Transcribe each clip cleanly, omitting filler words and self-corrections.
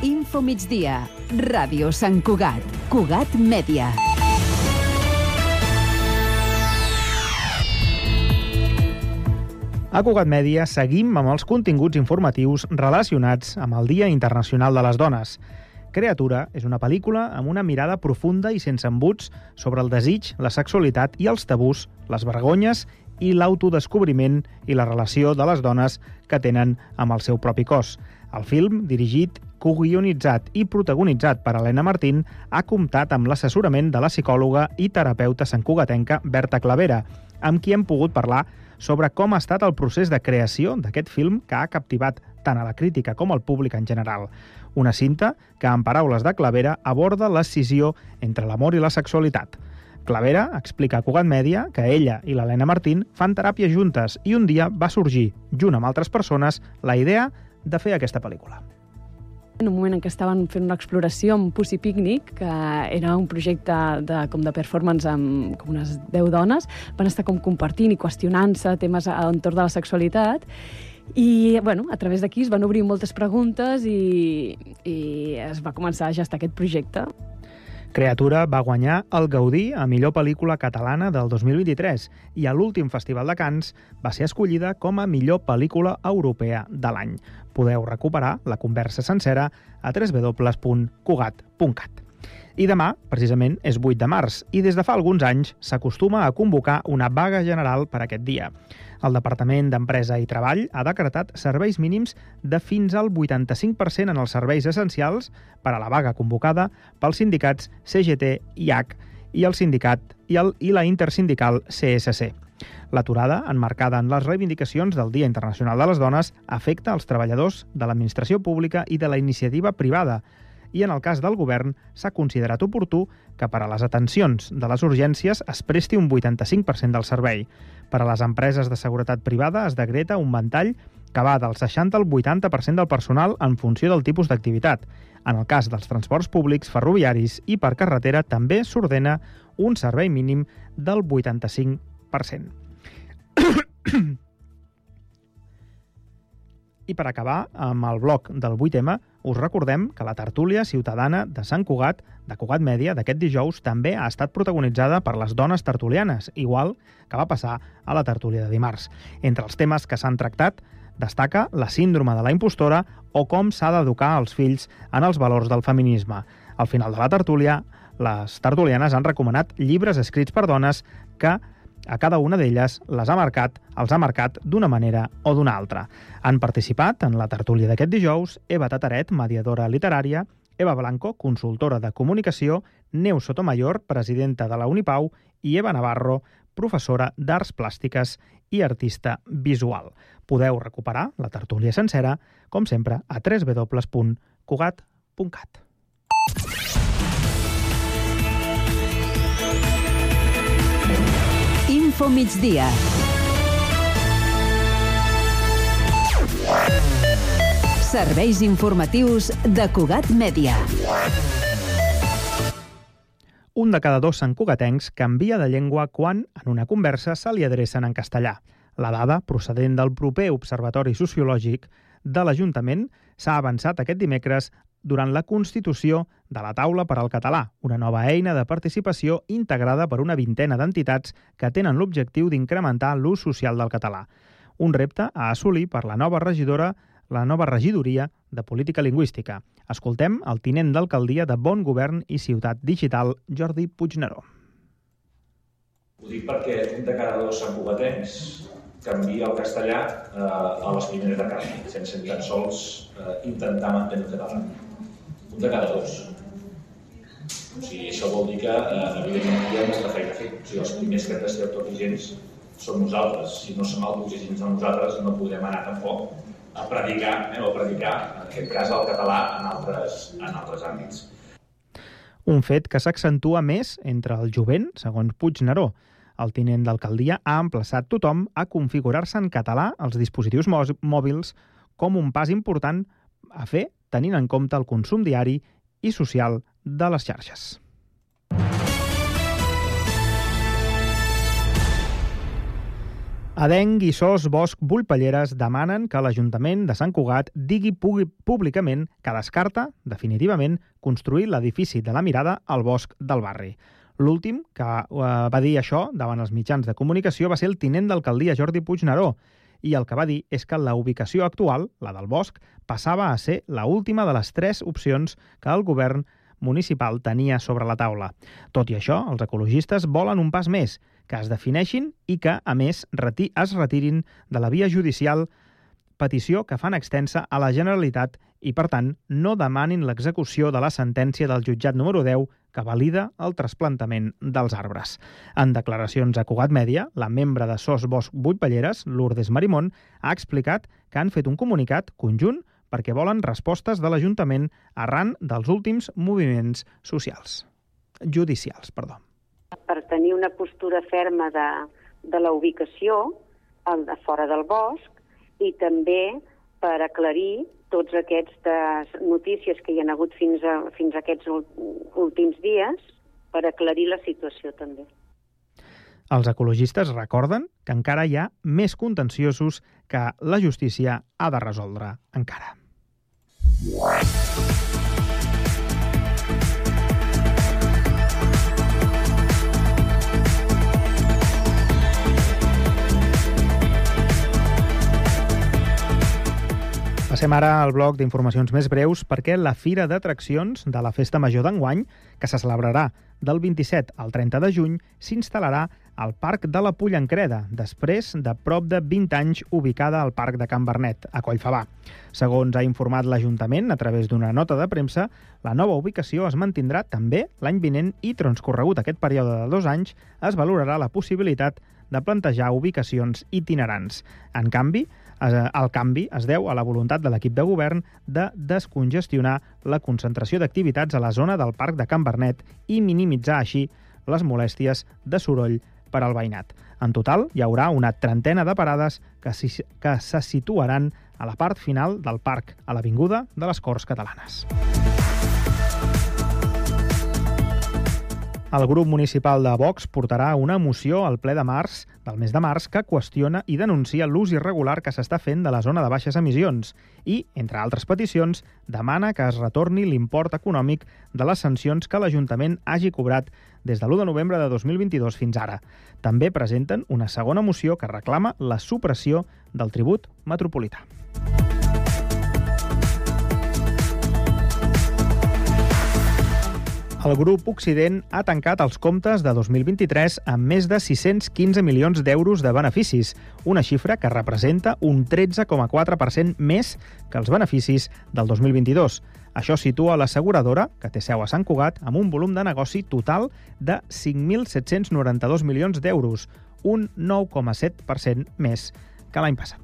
Info migdia. Ràdio Sant Cugat. Cugat Mèdia. A Cugat Mèdia seguim amb els continguts informatius relacionats amb el Dia Internacional de les Dones. Creatura és una pel·lícula amb una mirada profunda i sense embuts sobre el desig, la sexualitat i els tabús, les vergonyes i l'autodescobriment i la relació de les dones que tenen amb el seu propi cos. El film, dirigit, coguionitzat i protagonitzat per Helena Martín, ha comptat amb l'assessorament de la psicòloga i terapeuta santcugatenca Berta Clavera, amb qui hem pogut parlar sobre com ha estat el procés de creació d'aquest film que ha captivat tant a la crítica com al públic en general. Una cinta que, en paraules de Clavera, aborda l'escissió entre l'amor i la sexualitat. Clavera explica a Cugat Mèdia que ella i l'Helena Martín fan teràpia juntes i un dia va sorgir, junt amb altres persones, la idea de fer aquesta pel·lícula. En un moment en què estaven fent una exploració amb Pussy Picnic, que era un projecte de performance amb com unes 10 dones, van estar com compartint i qüestionant-se temes entorn de la sexualitat. I, a través d'aquí es van obrir moltes preguntes i es va començar a gestar aquest projecte. Creatura va guanyar el Gaudí a millor pel·lícula catalana del 2023 i a l'últim Festival de Canes va ser escollida com a millor pel·lícula europea de l'any. Podeu recuperar la conversa sencera a www.cugat.cat. I demà, precisament, és 8 de març i des de fa alguns anys s'acostuma a convocar una vaga general per aquest dia. El Departament d'Empresa i Treball ha decretat serveis mínims de fins al 85% en els serveis essencials per a la vaga convocada pels sindicats CGT, IAC i el sindicat i la intersindical CSC. L'aturada, emmarcada en les reivindicacions del Dia Internacional de les Dones, afecta els treballadors de l'administració pública i de la iniciativa privada, i en el cas del govern s'ha considerat oportú que per a les atencions de les urgències es presti un 85% del servei. Per a les empreses de seguretat privada es decreta un ventall que va del 60 al 80% del personal en funció del tipus d'activitat. En el cas dels transports públics, ferroviaris i per carretera també s'ordena un servei mínim del 85%. I per acabar amb el bloc del 8M, us recordem que la tertúlia ciutadana de Sant Cugat, de Cugat Mèdia, d'aquest dijous, també ha estat protagonitzada per les dones tertulianes, igual que va passar a la tertúlia de dimarts. Entre els temes que s'han tractat, destaca la síndrome de la impostora o com s'ha d'educar els fills en els valors del feminisme. Al final de la tertúlia, les tertulianes han recomanat llibres escrits per dones que a cada una d'elles els ha marcat d'una manera o d'una altra. Han participat en la tertúlia d'aquest dijous Eva Tataret, mediadora literària, Eva Blanco, consultora de comunicació, Neus Sotomayor, presidenta de la Unipau, i Eva Navarro, professora d'arts plàstiques i artista visual. Podeu recuperar la tertúlia sencera, com sempre, a www.cugat.cat. Info migdia. Serveis informatius de Cugat Mèdia. Un de cada dos santcugatencs canvia de llengua quan, en una conversa, se li adrecen en castellà. La dada, procedent del proper Observatori Sociològic de l'Ajuntament, s'ha avançat aquest dimecres durant la constitució de la Taula per al Català, una nova eina de participació integrada per una vintena d'entitats que tenen l'objectiu d'incrementar l'ús social del català. Un repte a assolir per la nova regidoria de Política Lingüística. Escoltem el tinent d'alcaldia de Bon Govern i Ciutat Digital, Jordi Puigneró. Ho dic perquè un de cada dos santcugatencs canvia el castellà a les primeres de canvi, sense ni tan sols intentar mantenir el català. Un de cada dos. O sigui, això vol dir que, evidentment, hi ha molta feina a fer. O sigui, els primers que hem de ser autoexigents som nosaltres. Si no som autoexigents a nosaltres, no podrem anar tampoc a predicar, en aquest cas, el català en altres àmbits. Un fet que s'accentua més entre el jovent, segons Puigneró. El tinent d'alcaldia ha emplaçat tothom a configurar-se en català als dispositius mòbils com un pas important a fer tenint en compte el consum diari i social de les xarxes. Adenc i Sos Bosch Bullpelleres demanen que l'Ajuntament de Sant Cugat digui públicament que descarta, definitivament, construir l'edifici de la Mirada al bosc del barri. L'últim que va dir això davant els mitjans de comunicació va ser el tinent d'alcaldia Jordi Puigneró, i el que va dir és que la ubicació actual, la del bosc, passava a ser l'última de les 3 opcions que el govern municipal tenia sobre la taula. Tot i això, els ecologistes volen un pas més, que es defineixin i que, a més, es retirin de la via judicial, petició que fan extensa a la Generalitat i, per tant, no demanin l'execució de la sentència del jutjat número 10 que valida el trasplantament dels arbres. En declaracions a Cugat Mèdia, la membre de Sos Bosch Bullpelleres, Lourdes Marimón, ha explicat que han fet un comunicat conjunt perquè volen respostes de l'Ajuntament arran dels últims moviments judicials. Per tenir una postura ferma de la ubicació fora del bosc i també per aclarir tots aquestes notícies que hi ha hagut fins a aquests últims dies, per aclarir la situació també. Els ecologistes recorden que encara hi ha més contenciosos que la justícia ha de resoldre encara. Passem ara al bloc d'informacions més breus perquè la Fira d'Atraccions de la Festa Major d'enguany, que se celebrarà del 27 al 30 de juny, s'instal·larà al Parc de la Pollancreda, després de prop de 20 anys ubicada al Parc de Can Bernet, a Collfabà. Segons ha informat l'Ajuntament a través d'una nota de premsa, la nova ubicació es mantindrà també l'any vinent i, transcorregut aquest període de 2 anys, es valorarà la possibilitat de plantejar ubicacions itinerants. En canvi, el canvi es deu a la voluntat de l'equip de govern de descongestionar la concentració d'activitats a la zona del Parc de Can Bernet i minimitzar així les molèsties de soroll per al veïnat. En total, hi haurà una 30ena de parades que se situaran a la part final del parc, a l'Avinguda de les Corts Catalanes. El grup municipal de Vox portarà una moció al ple del mes de març que qüestiona i denuncia l'ús irregular que s'està fent de la zona de baixes emissions i, entre altres peticions, demana que es retorni l'import econòmic de les sancions que l'Ajuntament hagi cobrat des de l'1 de novembre de 2022 fins ara. També presenten una segona moció que reclama la supressió del tribut metropolità. El grup Occident ha tancat els comptes de 2023 amb més de 615 milions d'euros de beneficis, una xifra que representa un 13,4% més que els beneficis del 2022. Això situa l'asseguradora, que té seu a Sant Cugat, amb un volum de negoci total de 5.792 milions d'euros, un 9,7% més que l'any passat.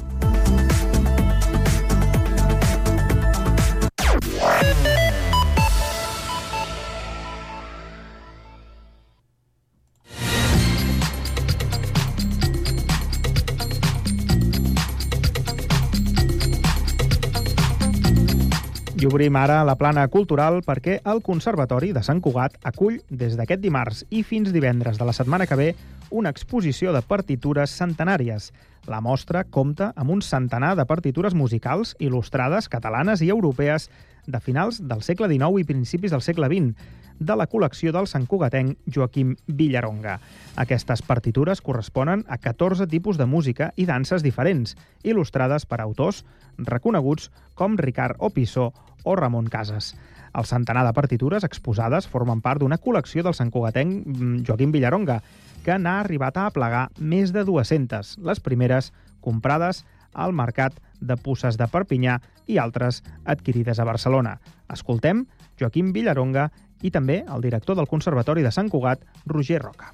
I obrim ara la plana cultural perquè el Conservatori de Sant Cugat acull des d'aquest dimarts i fins divendres de la setmana que ve una exposició de partitures centenàries. La mostra compta amb un centenar de partitures musicals il·lustrades catalanes i europees de finals del segle XIX i principis del segle XX, de la col·lecció del santcugatenc Joaquim Villaronga. Aquestes partitures corresponen a 14 tipus de música i danses diferents, il·lustrades per autors reconeguts com Ricard Opisso o Ramon Casas. El centenar de partitures exposades formen part d'una col·lecció del santcugatenc Joaquim Villaronga, que n'ha arribat a aplegar més de 200, les primeres comprades al mercat de Puces de Perpinyà i altres adquirides a Barcelona. Escoltem Joaquim Villaronga i també el director del Conservatori de Sant Cugat, Roger Roca.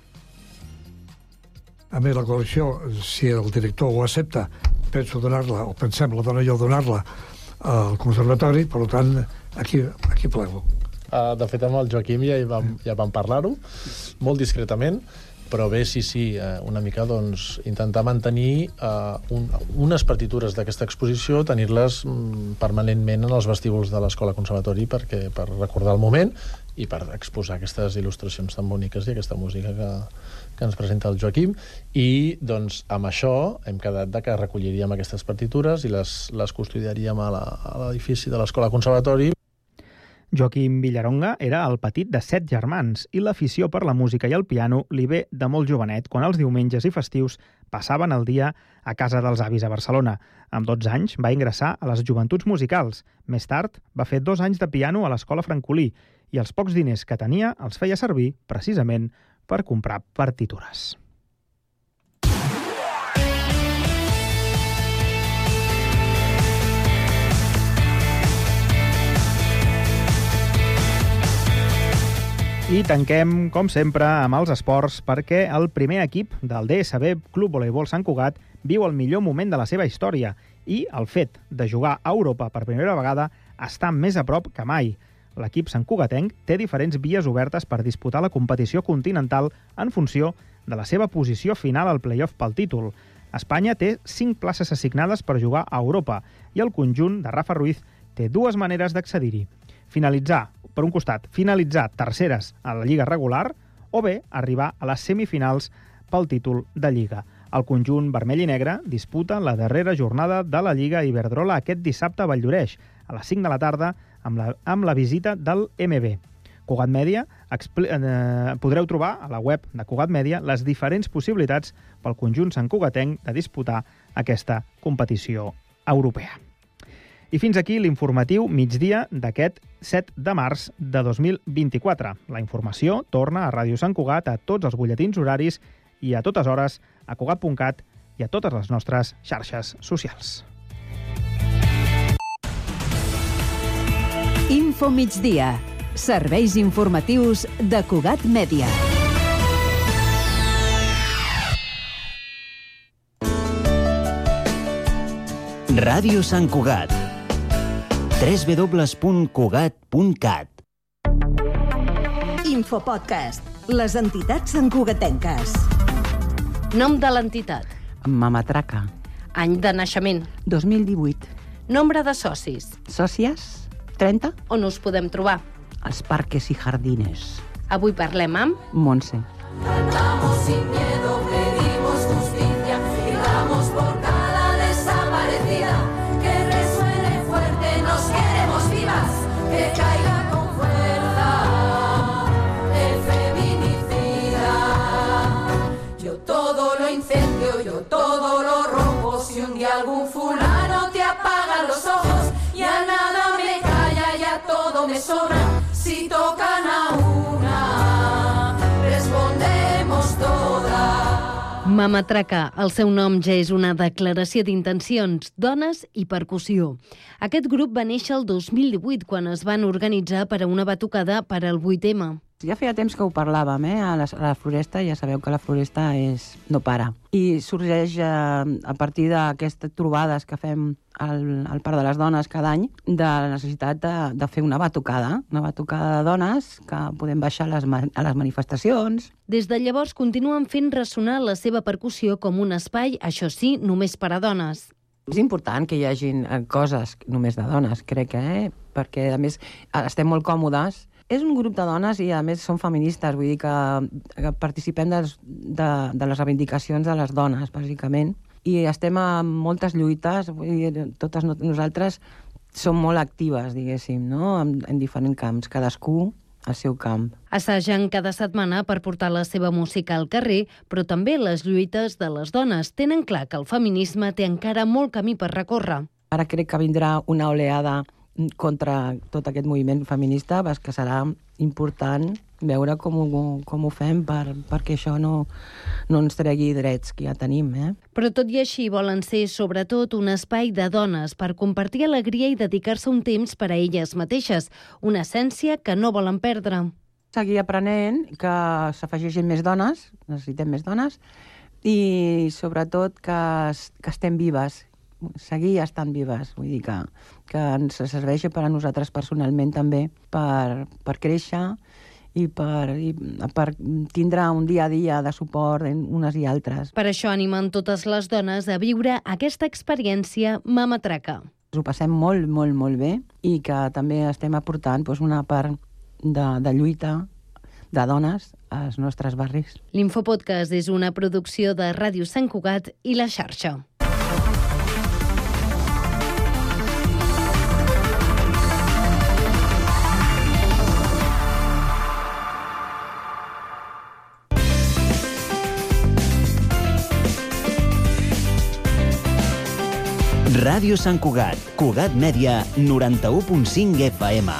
A més, la col·lecció, si el director ho accepta, penso donar-la, o pensem la dona jo donar-la al Conservatori, per tant, aquí plego. De fet, amb el Joaquim ja vam parlar-ho, molt discretament, però bé, sí, una mica doncs, intentar mantenir unes partitures d'aquesta exposició, tenir-les permanentment en els vestíbuls de l'Escola Conservatori per recordar el moment i per exposar aquestes il·lustracions tan boniques i aquesta música que ens presenta el Joaquim. I doncs amb això hem quedat que recolliríem aquestes partitures i les custodiaríem a l'edifici de l'Escola Conservatori. Joaquim Villaronga era el petit de 7 germans i l'afició per la música i el piano li ve de molt jovenet, quan els diumenges i festius passaven el dia a casa dels avis a Barcelona. Amb 12 anys va ingressar a les Joventuts Musicals. Més tard va fer 2 anys de piano a l'Escola Francolí i els pocs diners que tenia els feia servir precisament per comprar partitures. I tanquem, com sempre, amb els esports, perquè el primer equip del DSB Club Voleibol Sant Cugat viu el millor moment de la seva història i el fet de jugar a Europa per primera vegada està més a prop que mai. L'equip santcugatenc té diferents vies obertes per disputar la competició continental en funció de la seva posició final al play-off pel títol. Espanya té 5 places assignades per jugar a Europa i el conjunt de Rafa Ruiz té 2 maneres d'accedir-hi. Per un costat, finalitzar terceres a la Lliga regular o bé arribar a les semifinals pel títol de Lliga. El conjunt vermell i negre disputa la darrera jornada de la Lliga Iberdrola aquest dissabte a Valldoreix, a les 5 de la tarda, amb la visita del MB. Cugat Mèdia, podreu trobar a la web de Cugat Mèdia les diferents possibilitats pel conjunt santcugatenc de disputar aquesta competició europea. I fins aquí l'informatiu migdia d'aquest 7 de març de 2024. La informació torna a Ràdio Sant Cugat a tots els butlletins horaris i a totes hores a cugat.cat i a totes les nostres xarxes socials. Info migdia. Serveis informatius de Cugat Mèdia. Ràdio Sant Cugat. www.cugat.cat. Infopodcast. Les entitats santcugatenques. Nom de l'entitat. Mamatraca. Any de naixement. 2018. Nombre de socis. Sòcies? 30. On us podem trobar? Als parques i jardines. Avui parlem amb... Montse. Cantamos sin miedo, pedimos justicia y damos por cada desaparecida. Que resuene fuerte, nos queremos vivas, que caiga con fuerza el feminicida. Yo todo lo incendio, yo todo lo rompo. Si un día algún fulano te apaga los ojos, ya nada me calla, ya todo me sobra. Si tocan a una, respondemos todas. Mamatraca, el seu nom ja és una declaració d'intencions, dones i percussió. Aquest grup va néixer el 2018, quan es van organitzar per a una batucada per al 8M. Ja feia temps que ho parlàvem, a la Floresta, ja sabeu que la Floresta no para. I sorgeix a partir d'aquestes trobades que fem al Parc de les Dones cada any, de la necessitat de fer una batucada de dones que podem baixar a les manifestacions. Des de llavors continuen fent ressonar la seva percussió com un espai, això sí, només per a dones. És important que hi hagin coses només de dones, crec, perquè a més estem molt còmodes. És un grup de dones i, a més, són feministes, vull dir que participem de les reivindicacions de les dones, bàsicament. I estem a moltes lluites, vull dir, totes nosaltres som molt actives, diguéssim, no? En diferents camps, cadascú al seu camp. Assagen cada setmana per portar la seva música al carrer, però també les lluites de les dones tenen clar que el feminisme té encara molt camí per recórrer. Ara crec que vindrà una oleada contra tot aquest moviment feminista, que serà important veure com ho fem perquè això no ens tregui drets que ja tenim. Però tot i així volen ser sobretot un espai de dones per compartir alegria i dedicar-se un temps per a elles mateixes, una essència que no volen perdre. Seguir aprenent que s'afegeixin més dones, necessitem més dones, i sobretot que estem vives, seguir estant vives, vull dir que ens serveix per a nosaltres personalment també per créixer i per tindre un dia a dia de suport unes i altres. Per això animen totes les dones a viure aquesta experiència Mamatraca. Ho passem molt, molt, molt bé i que també estem aportant una part de lluita de dones als nostres barris. L'Infopodcast és una producció de Ràdio Sant Cugat i La Xarxa. Ràdio Sant Cugat, Cugat Mèdia, 91.5 FM.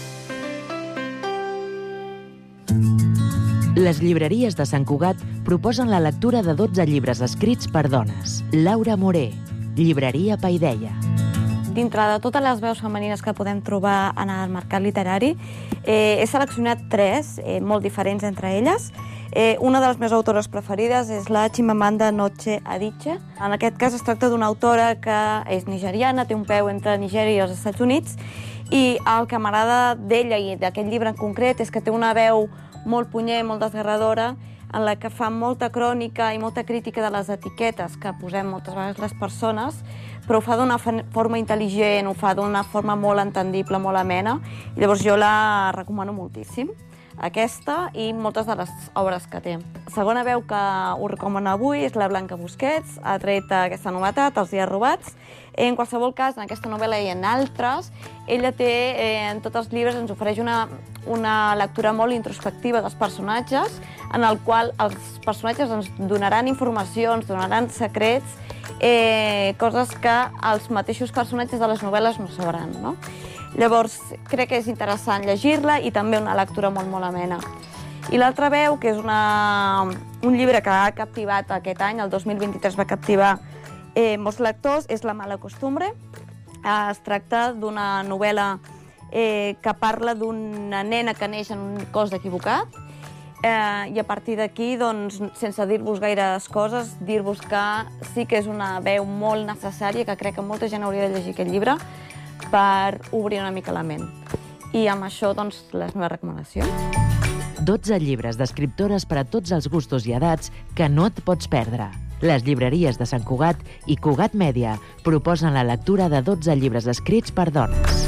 Les llibreries de Sant Cugat proposen la lectura de 12 llibres escrits per dones. Laura Moré, Llibreria Paideia. Dintre de totes les veus femenines que podem trobar en el mercat literari, he seleccionat 3, molt diferents entre elles. Una de les meves autores preferides és la Chimamanda Ngozi Adichie. En aquest cas es tracta d'una autora que és nigeriana, té un peu entre Nigèria i els Estats Units, i el que m'agrada d'ella i d'aquest llibre en concret és que té una veu molt punyent, molt desgarradora, en la que fa molta crònica i molta crítica de les etiquetes que posem moltes vegades les persones, però ho fa d'una forma intel·ligent, ho fa d'una forma molt entendible, molt amena, i llavors jo la recomano moltíssim, aquesta i moltes de les obres que té. La segona veu que us recomano avui és la Blanca Busquets, ha tret aquesta novetat, Els dies robats. En qualsevol cas, en aquesta novel·la i en altres, ella té, en tots els llibres, ens ofereix una lectura molt introspectiva dels personatges, en el qual els personatges ens donaran informació, ens donaran secrets, coses que els mateixos personatges de les novel·les no sabran, no? Llavors, crec que és interessant llegir-la i també una lectura molt, molt amena. I l'altra veu, que és un llibre que ha captivat aquest any, el 2023 va captivar molts lectors, és La mala costumbre. Es tracta d'una novel·la que parla d'una nena que neix en un cos equivocat, i a partir d'aquí, doncs, sense dir-vos gaires coses, dir-vos que sí que és una veu molt necessària, que crec que molta gent hauria de llegir aquest llibre, per obrir una mica la ment. I amb això, doncs, les meves recomanacions. 12 llibres d'escriptores per a tots els gustos i edats que no et pots perdre. Les llibreries de Sant Cugat i Cugat Mèdia proposen la lectura de 12 llibres escrits per dones.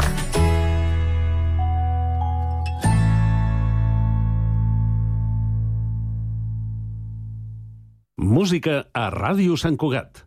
Música a Ràdio Sant Cugat.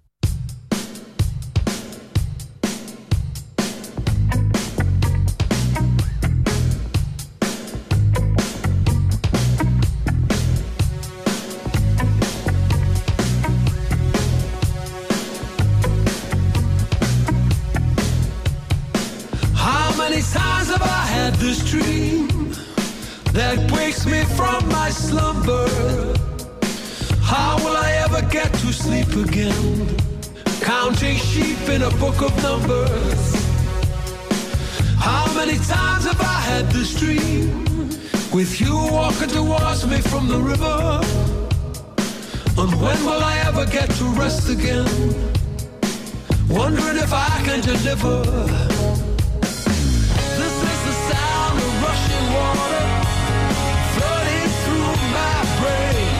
This dream that wakes me from my slumber. How will I ever get to sleep again? Counting sheep in a book of numbers. How many times have I had this dream? With you walking towards me from the river. And when will I ever get to rest again? Wondering if I can deliver. Water flooding through my brain.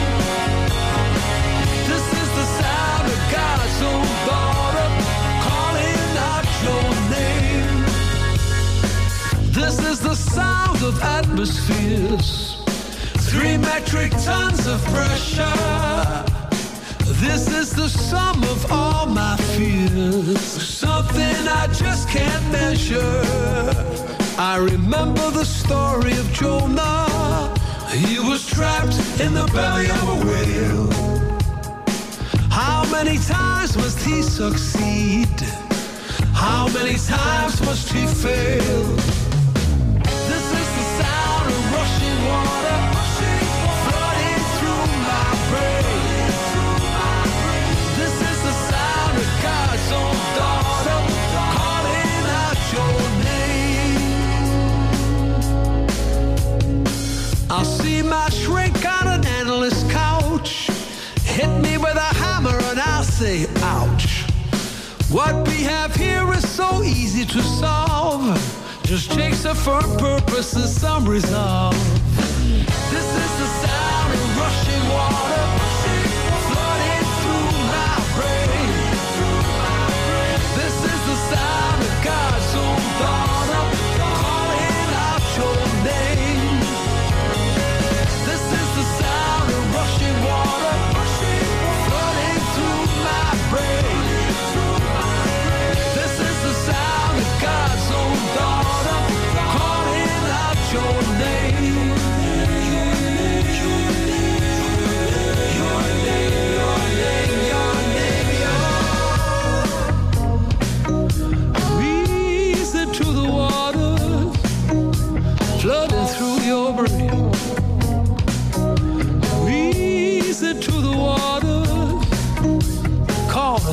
This is the sound of God's own daughter calling out your name. This is the sound of atmospheres, 3 metric tons of pressure. This is the sum of all my fears, something I just can't measure. I remember the story of Jonah. He was trapped in the belly of a whale. How many times must he succeed? How many times must he fail? This is the sound of rushing water flooding through my brain. This is the sound of God's own daughter calling out your name. I'll see my shrink on an endless couch, hit me with a hammer and I'll say, ouch. What we have here is so easy to solve, just takes a firm purpose and some resolve. This is the sound of rushing water flooding through my brain. This is the sound of God's own daughter calling out your name.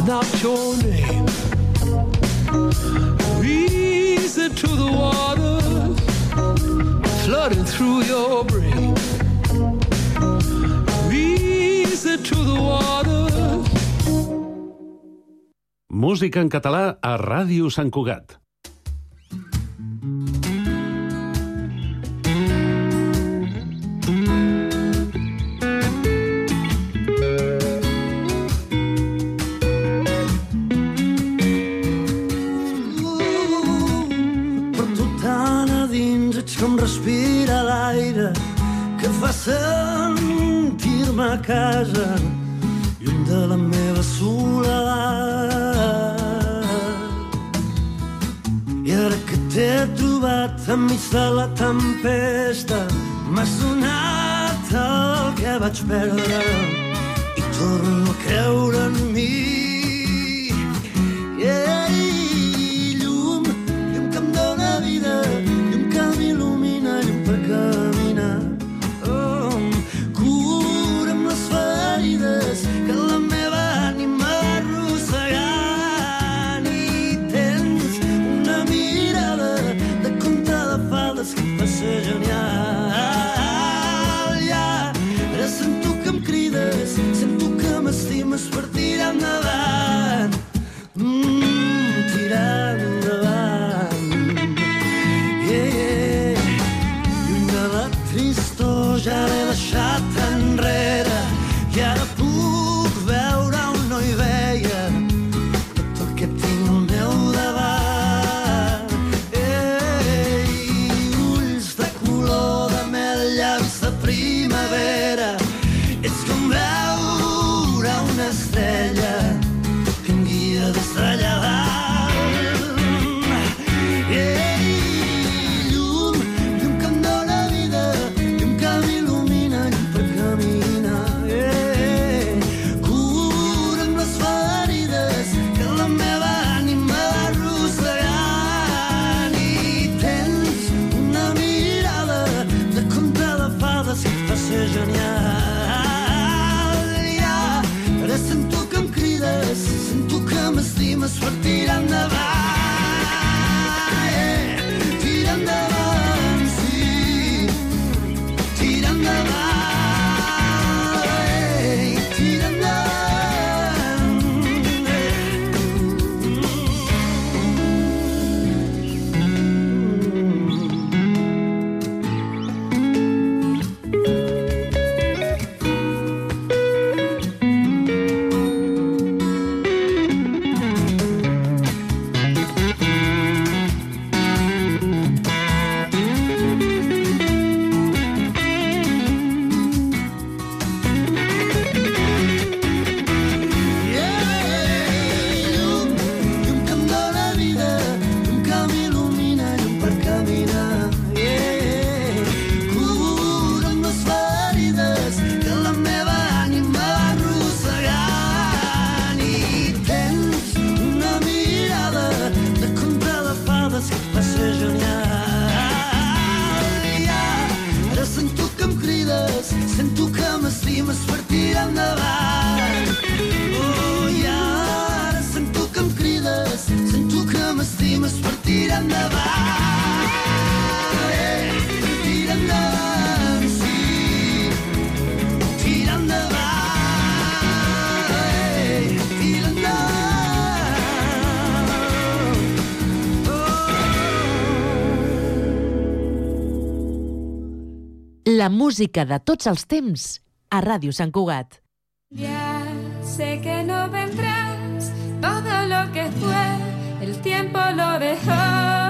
not your name. Easy to the water, flooding through your brain. Easy to the water. Música en català a Ràdio Sant Cugat. Com respira l'aire que fa sentir-me a casa, lluny de la meva soledat. I ara que t'he trobat enmig de la tempesta, m'ha sonat el que vaig perdre i torno a creure en mi. Llum que em dóna vida, m'il·lumina, llum per caminar. Cura'm les ferides que la meva ànima va arrossegant, i tens una mirada de conte de fades que et fa ser genial. Ara sento que em crides, sento que m'estimes per tirar endavant, tirar endavant. Ja l'he deixat enrere i ara puc veure on no hi veia tot el que tinc al meu davant. Ulls de color de mel, llavis de primavera, ets com veure una estrella que em guia des d'allà dalt. Sento que m'estimes per tirar endavant, tirar endavant, sí, tirar endavant, tirar endavant. La música de tots els temps a Ràdio Sant Cugat. Ya sé que no vendrás, todo lo que fue, el tiempo lo dejó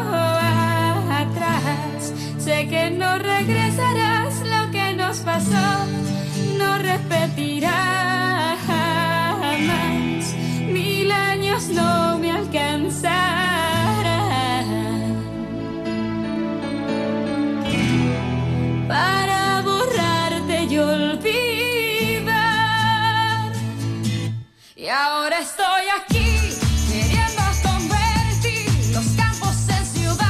atrás. Sé que no regresarás, lo que nos pasó no repetirá jamás. 1000 años no me alcanzarán para borrarte y olvidar. Y ahora estoy aquí queriendo convertir los campos en ciudad.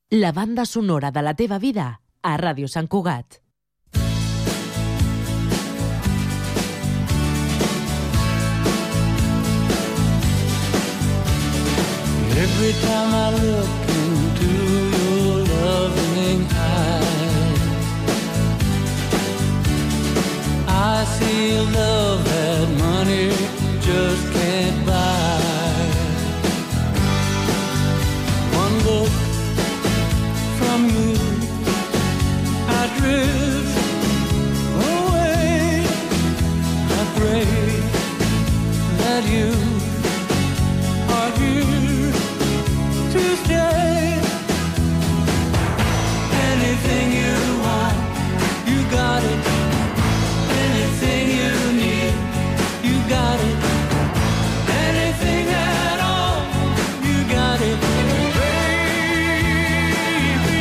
La banda sonora de la teva vida a Ràdio Sant Cugat. Every time I look into your loving eyes, I see a love that money just can't buy. One look from you, I drift away. I pray that you are here to stay. Anything you want, you got it. Anything you need, you got it. Anything at all, you got it, baby.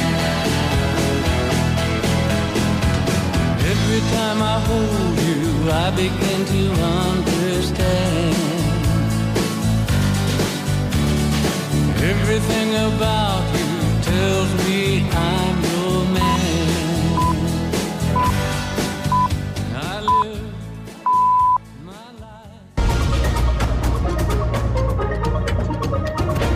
Every time I hold you, I begin to understand. Everything about you